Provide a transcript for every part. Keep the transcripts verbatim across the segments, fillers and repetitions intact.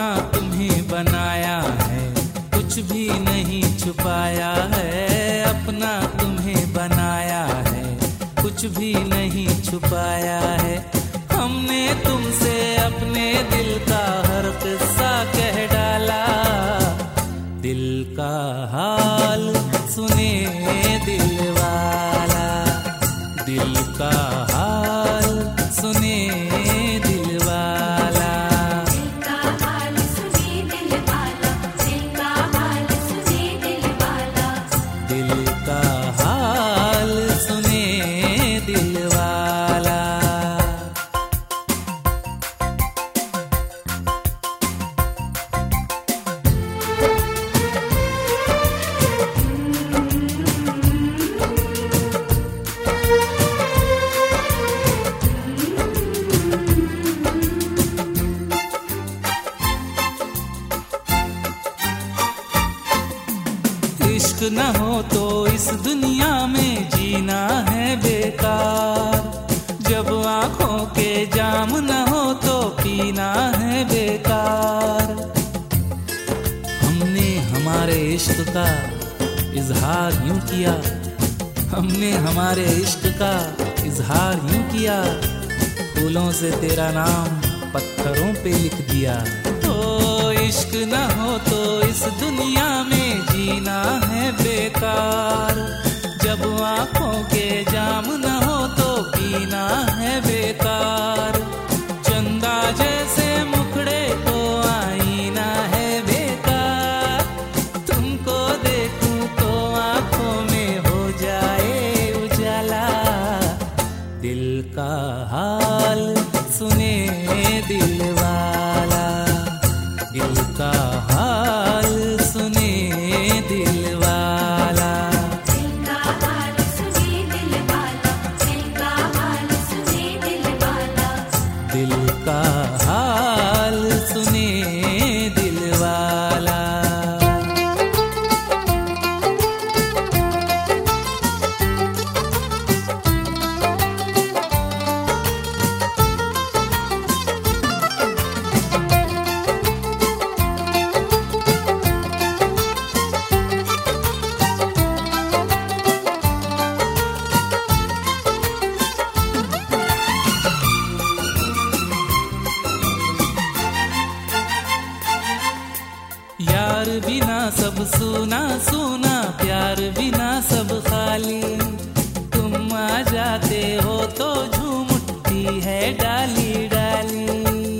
अपना तुम्हें बनाया है, कुछ भी नहीं छुपाया है। अपना तुम्हें बनाया है, कुछ भी नहीं छुपाया है। हमने तुमसे अपने दिल का हर किस्सा कह डाला। दिल का हाल सुने दिल वाला, दिल का हाल सुने दिल वाला। दिल का हाल सुने दिल वाला, दिल का हाल सुने दिल वाला। दिल का हाल सुने दिल वाला। इश्क न हो तो इस दुनिया में जीना है बेकार। जब आंखों के जाम न हो तो पीना है बेकार। हमने हमारे इश्क का इजहार यूं किया, हमने हमारे इश्क का इजहार यूं किया। फूलों से तेरा नाम पत्थरों पे लिख दिया। ओ इश्क न हो तो इस दुनिया में जीना है बेकार। जब आंखों के जाम न हो तो पीना है बेकार। चंदा जैसे मुखड़े को आईना है बेकार। तुमको देखूं तो आंखों में हो जाए उजाला। दिल का हाल सुने दिल वाला, दिल का हाल सुने दिल वाला। दिल का हाल सुने दिल वाला, दिल का हाल सुने दिल वाला। दिल का हाल सुने दिल वाला। यार बिना सब सुना सुना, प्यार बिना सब खाली। तुम आ जाते हो तो झूम उठती है डाली डाली।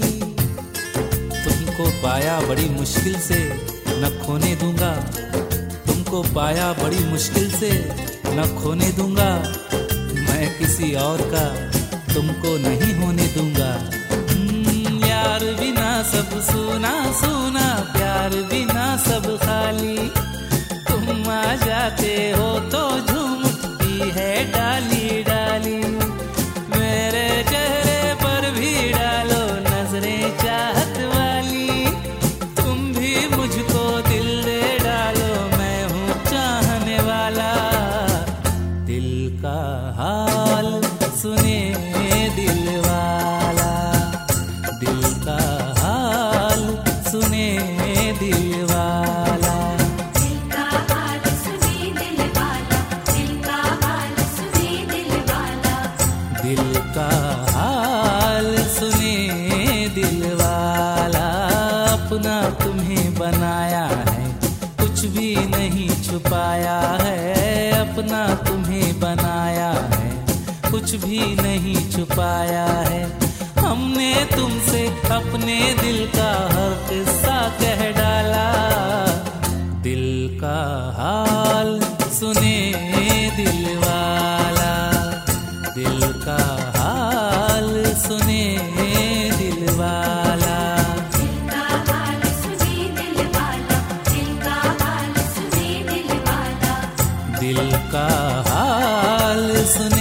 तुमको पाया बड़ी मुश्किल से न खोने दूंगा, तुमको पाया बड़ी मुश्किल से न खोने दूंगा। मैं किसी और का तुमको नहीं होने दूंगा। हम्म, यार बिना सब सुना सुना, प्यार बिना सब खाली। तुम आ जाते हो तो झूम उठती है डाली डाली। मेरे चेहरे पर भी डालो नजरें चाहत वाली। तुम भी मुझको दिल दे डालो, मैं हूँ चाहने वाला। दिल का हाल सुने दिल वाला, दिल का हाल सुने दिल वाला। दिल का हाल सुने दिल वाला, दिल का हाल सुने दिल वाला। दिल का हाल सुने दिल वाला। अपना तुम्हें बनाया है, कुछ भी नहीं छुपाया है। अपना तुम्हें बनाया है, कुछ भी नहीं छुपाया है। हमने तुमसे अपने दिल का हर किस्सा कह डाला। दिल का हाल सुने दिल वाला, दिल का हाल सुने दिल वाला। दिल का हाल सुने दिल वाला, दिल का हाल सुने दिल वाला। दिल का हाल सुने